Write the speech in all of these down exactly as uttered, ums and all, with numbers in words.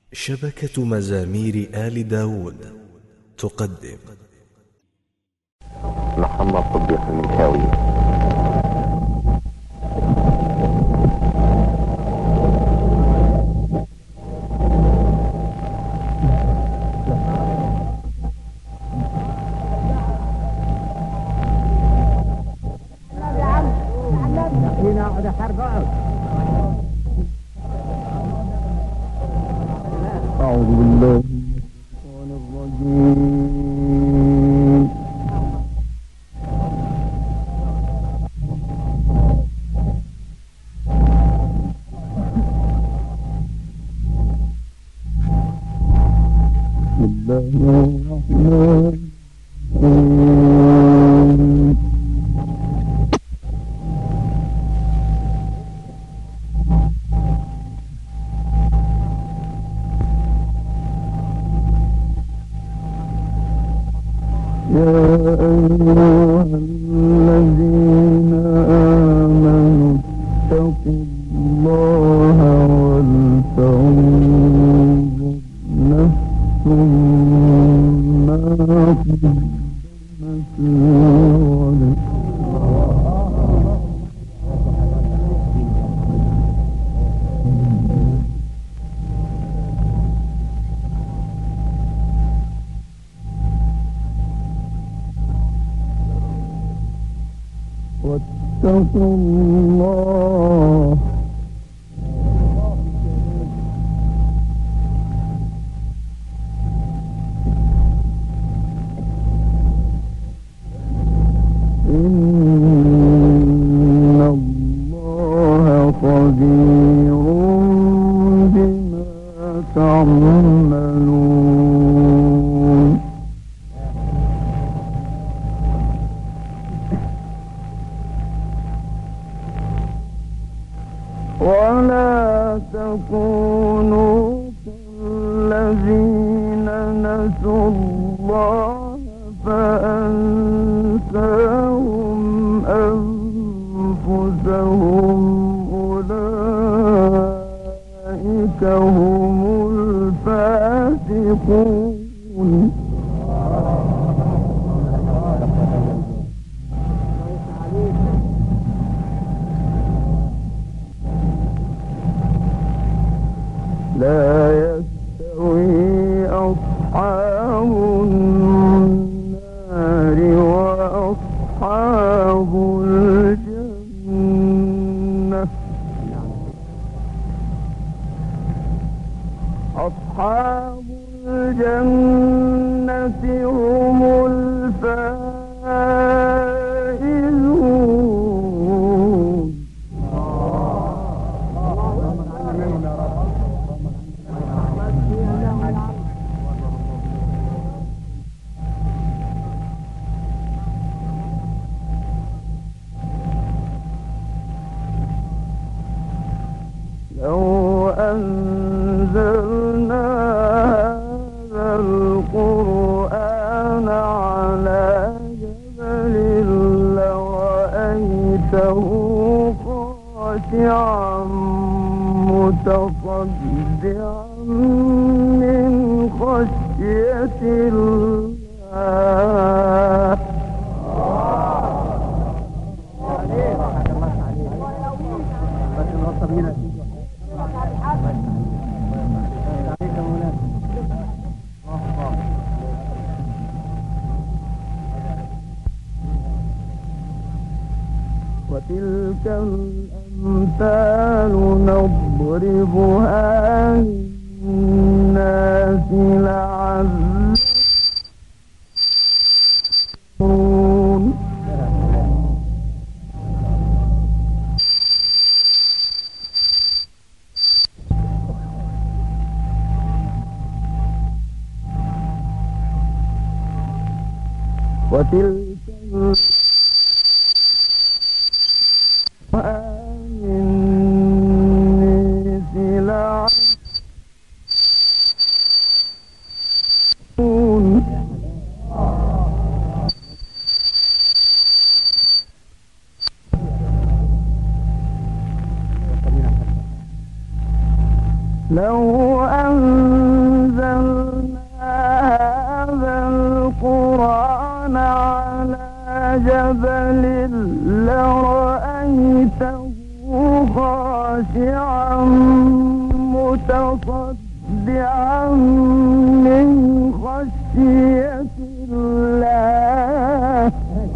شبكة مزامير آل داود تقدم محمد صديق المنشاوي. أعوذ بالله من الشيطان الرجيم. بسم الله الرحمن الرحيم. يا أيها الذين آمنوا اتقوا الله ولتنظر نفس ما قدمت لغد. واتقوا الله إن الله خبير بما تعملون. ولا تكونوا كالذين نسوا الله فأنساهم أنفسهم أولئك هم الفاسقون. لا يستوي أصحاب النار وأصحاب الجنة. أصحاب الجنة هم الفائزون. لو أنزلنا هذا القرآن على جبل لرأيته خاشعا متصدعا من خشية الله. وتلك الأمثال نضربها للناس لعلهم يشكرون. وتلك لو أن متصدعا من خشية الله.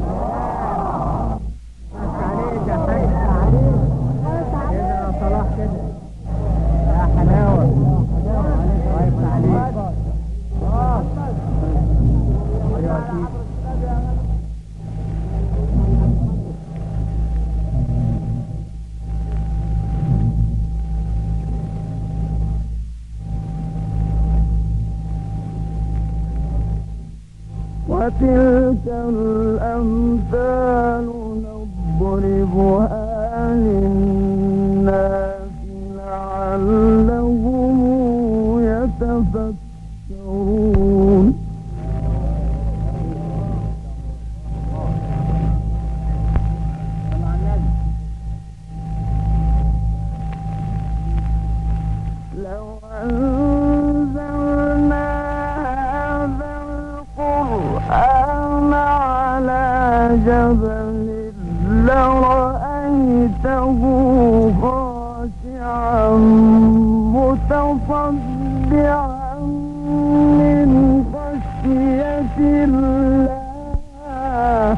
وتلك الأمثال نضربها للناس لعلهم يتفكرون. لو أنزلنا هذا القرآن على جبل لرأيته خاشعا متصدعا من خشية الله.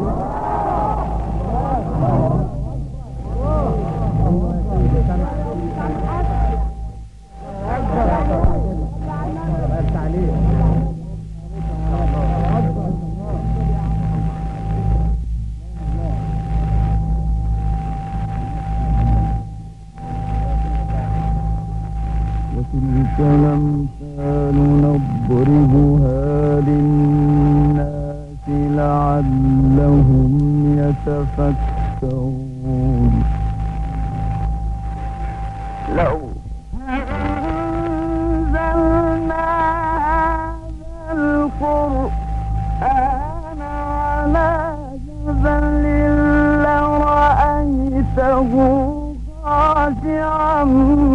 وتلك الأمثال نضربها للناس لعلهم يتفكرون. لو أنزلنا هذا القرآن على جبل لرأيته خاشعا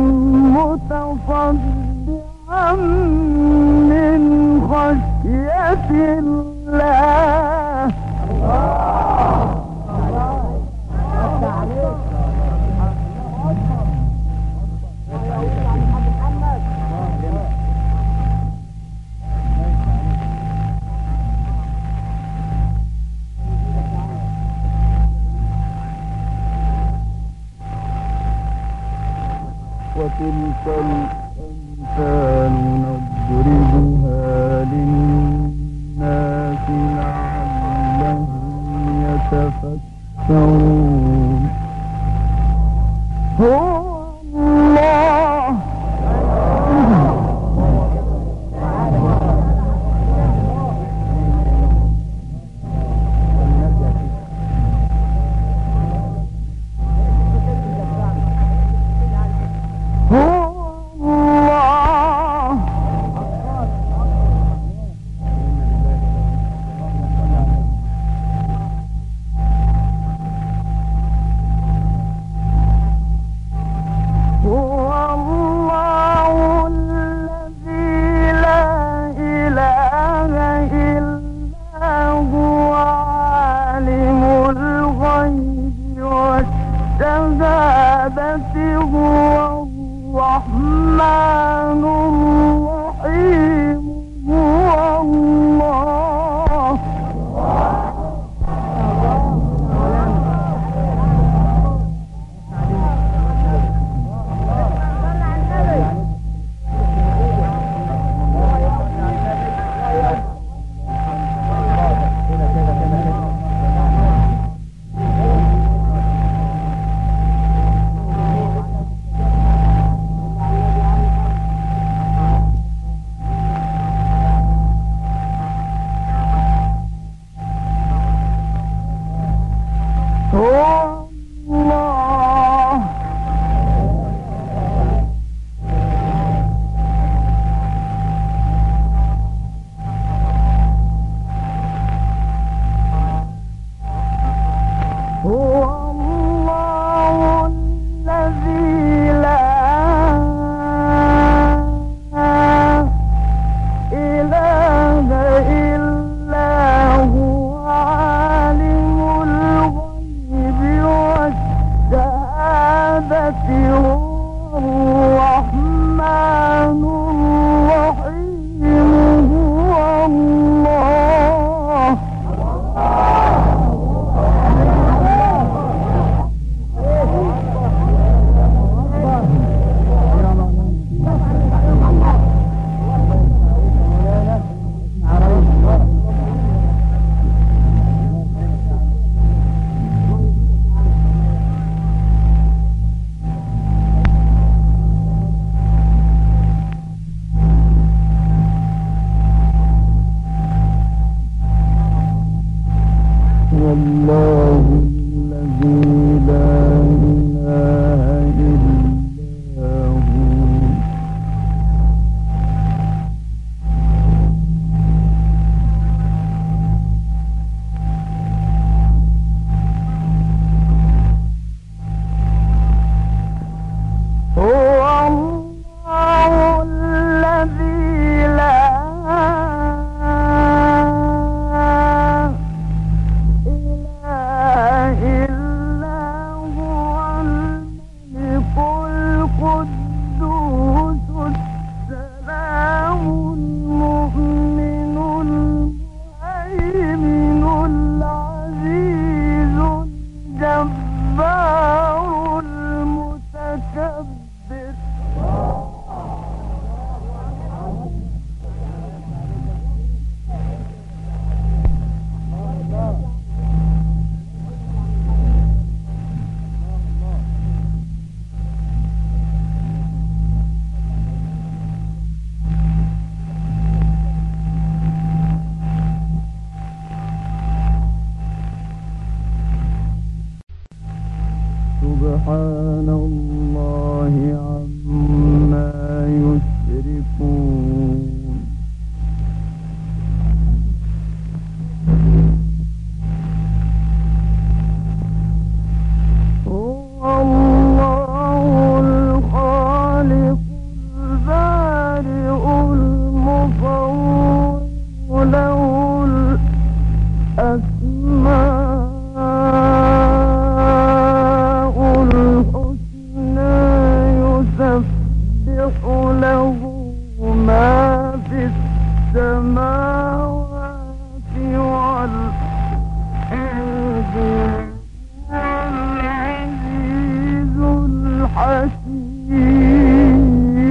متصدعا من خشية الله. وتلك الأمثال نضربها للناس لعلهم يتفكرون. هو الله هو الله الذي لا إله إلا هو. هو الله الذي لا إله إلا هو الملك القدوس السلام المؤمن المهيمن العزيز الجبار المتكبر. سبحان الله عما يشركون. هو الله الخالق البارئ المصور له الأسماء الحسنى يسبح له ما في السماوات والأرض العزيز الحكيم.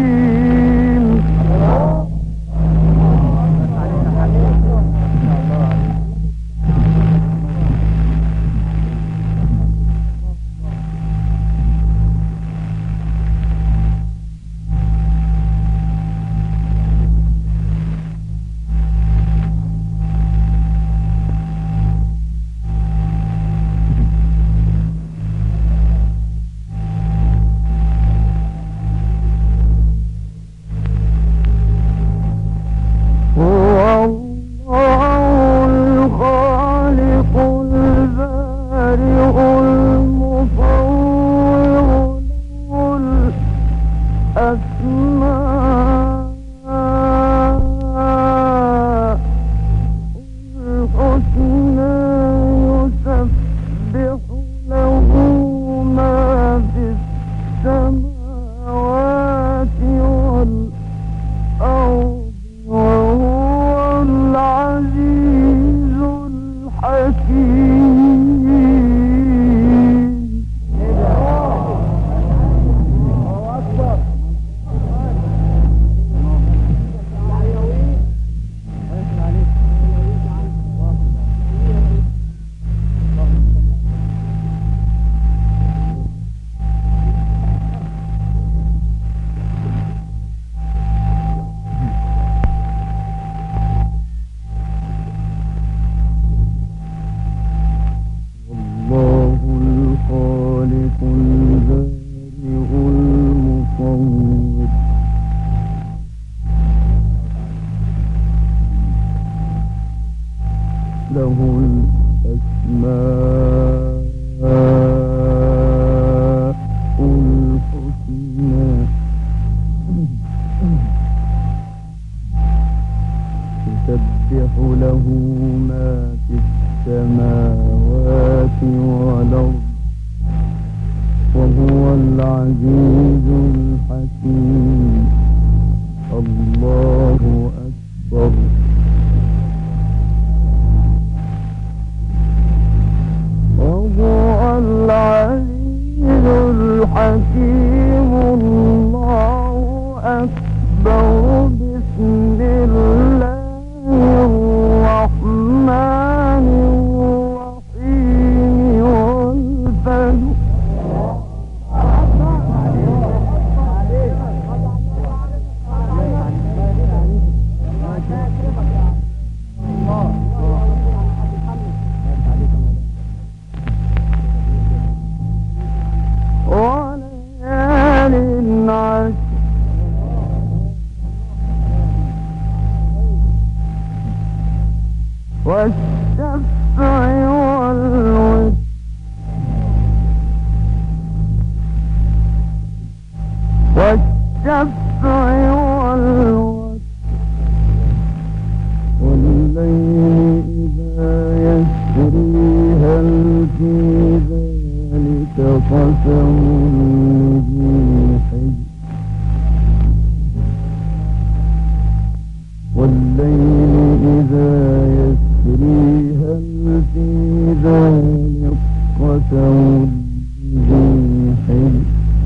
له الأسماء الحسنى يسبح له ما في السماوات والأرض وهو العزيز الحكيم. الله أكبر. وهو العزيز الحكيم. الله أكبر. بسم الله الرحمن الرحيم. والفجر والشفع والوتر والشفع والوتر والليل إذا يسري هل في ذلك قسم لذي حجر والليل إذا يسري هل في ذلك قسم لذي حجر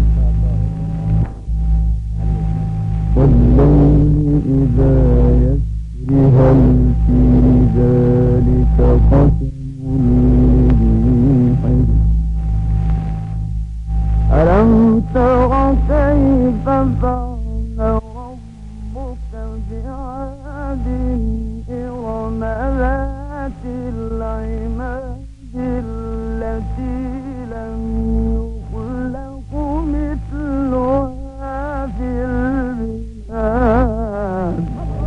والليل إذا يسري هل في ذلك قسم لذي حجر ألم تر كيف فعل ربك بعاد إرم ذات العماد التي لم يخلق مثلها في البلاد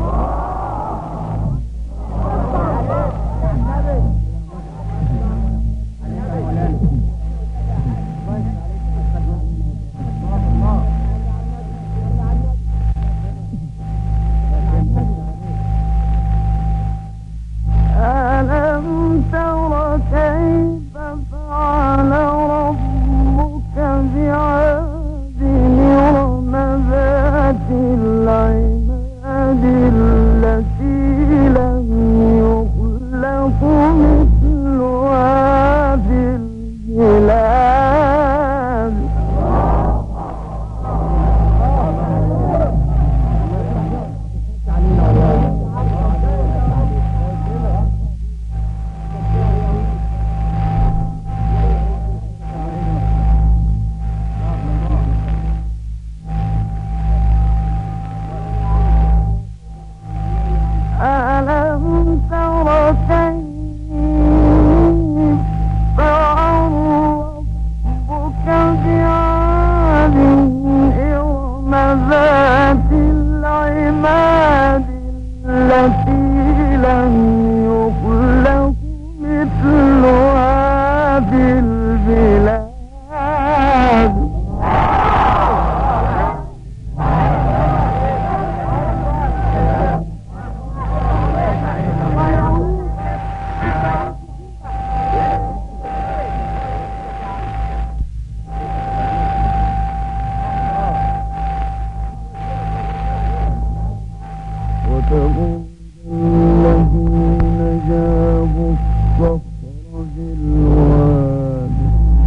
ألم تر كيف فعل ربك بعاد إرم ذات العماد التي لم يخلق مثلها في البلاد ألم تر كيف فعل ربك بعاد إرم ذات العماد التي لم يخلق مثلها في البلاد وثمود الذين جابوا الصخر بالواد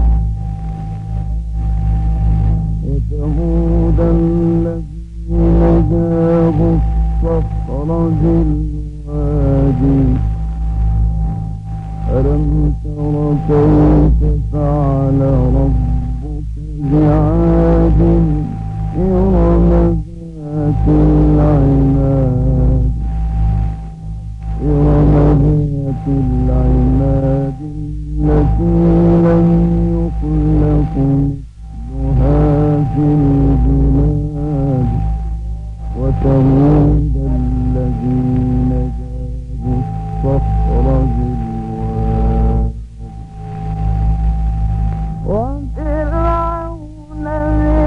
وثمود الذين جابوا الصخر بالواد ألم تر كيف فعل ربك بعاد إرم ذات العماد إرم ذات العماد التي لم يخلق مثلها في البلاد وثمود الذين جابوا الصخر بالواد وفرعون ذي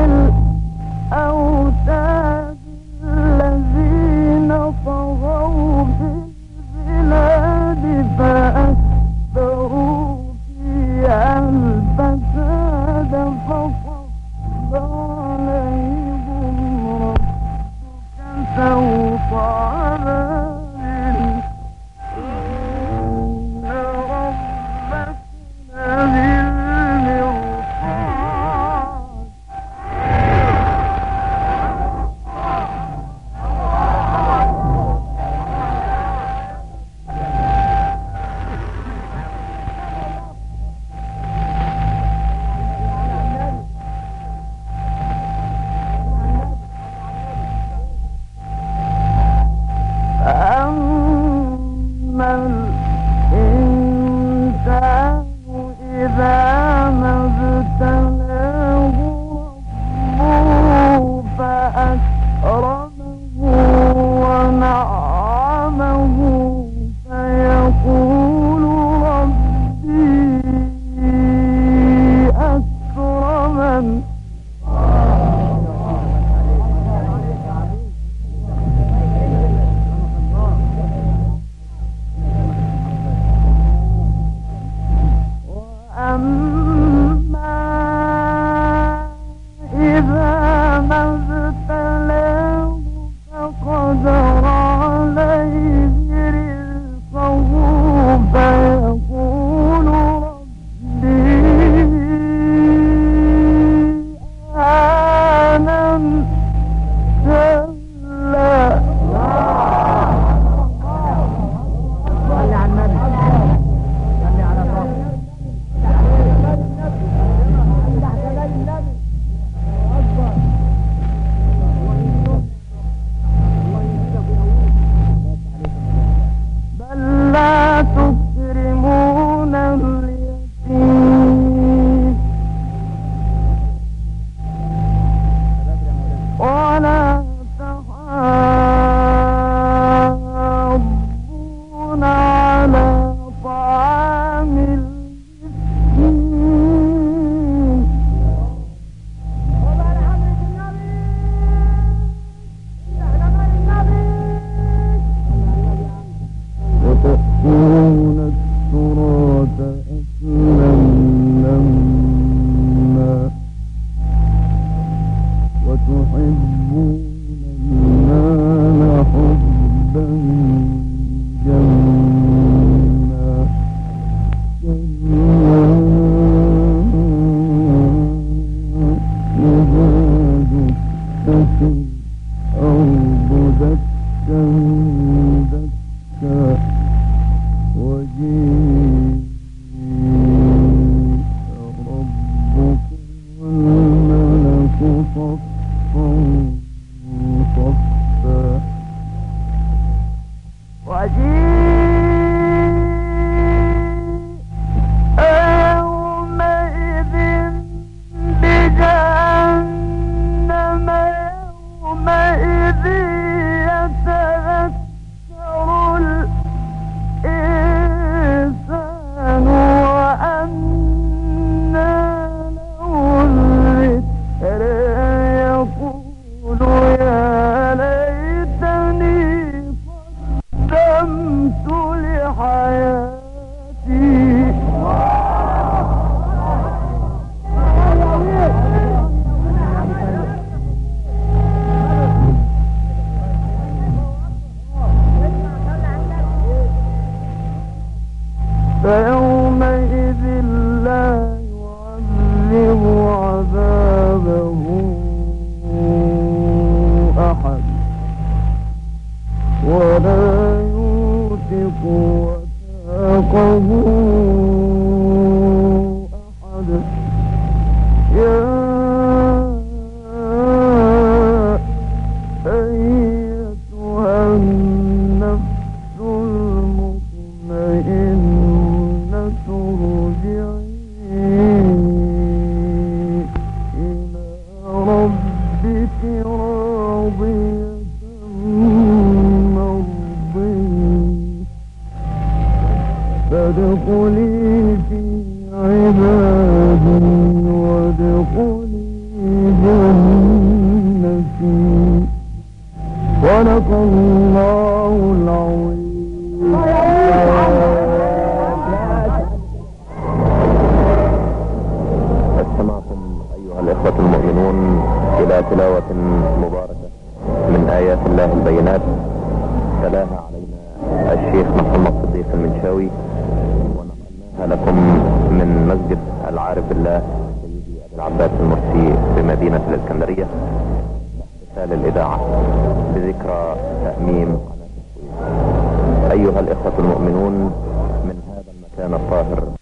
الأوتاد الذين طغوا في البلاد فأكثروا فيها الفساد فصب عليهم ربك سوط عذاب إن ربك لبالمرصاد قدر عليه رزقه فيقول ربي أهانن كلا صلي على النبي صلي على الرب بل لا تكرمون اليتيم ولا تحاضون على طعام المسكين وتأكلون التراث أكلا لما وتحبون المال حبا جما كلا إذا دكت الأرض دكا دكا وجيء ربك والملك صفا صفا وجيء يومئذ بجهنم يومئذ يتذكر الإنسان وأنى له الذكر يقول يا ليتني قدمت لحياتي فيومئذ لا يعذب عذابه أحد ولا يوثق وثاقه أحد يا أيتها النفس المطمئنة ارجعي إلى ربك راضية مرضية فادخلي في عبادي وادخلي جنتي صدق الله العظيم. استمعتم أيها الإخوة المؤمنون إلى تلاوة مباركة من آيات الله البينات تلاها علينا الشيخ محمد صديق المنشاوي، ونقلناها لكم من مسجد العارف بالله سيدي أبي العباس المرسي بمدينة الإسكندرية رسالة الإذاعة بذكرى تأميم قناة السويس. أيها الإخوة المؤمنون من هذا المكان الطاهر